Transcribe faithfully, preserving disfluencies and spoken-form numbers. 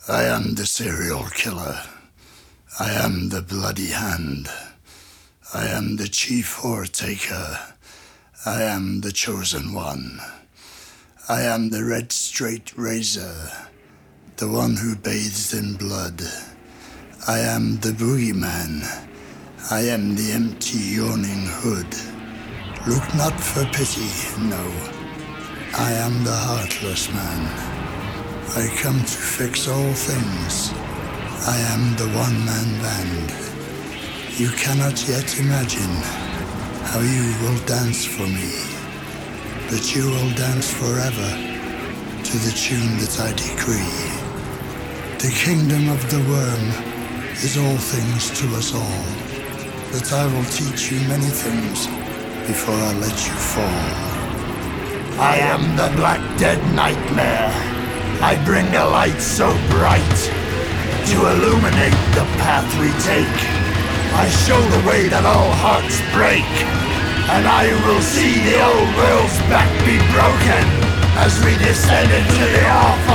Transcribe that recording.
I am the serial killer. I am the bloody hand. I am the chief whore taker. I am the chosen one. I am the red straight razor, the one who bathes in blood. I am the boogeyman. I am the empty yawning hood. Look not for pity, no. I am the heartless man. I come to fix all things. I am the one-man band. You cannot yet imagine how you will dance for me, but you will dance forever to the tune that I decree. The kingdom of the worm is all things to us all, but I will teach you many things before I let you fall. I am the Black Dead Nightmare. I bring a light so bright to illuminate the path we take. I show the way that all hearts break, and I will see the old world's back be broken as we descend into the off.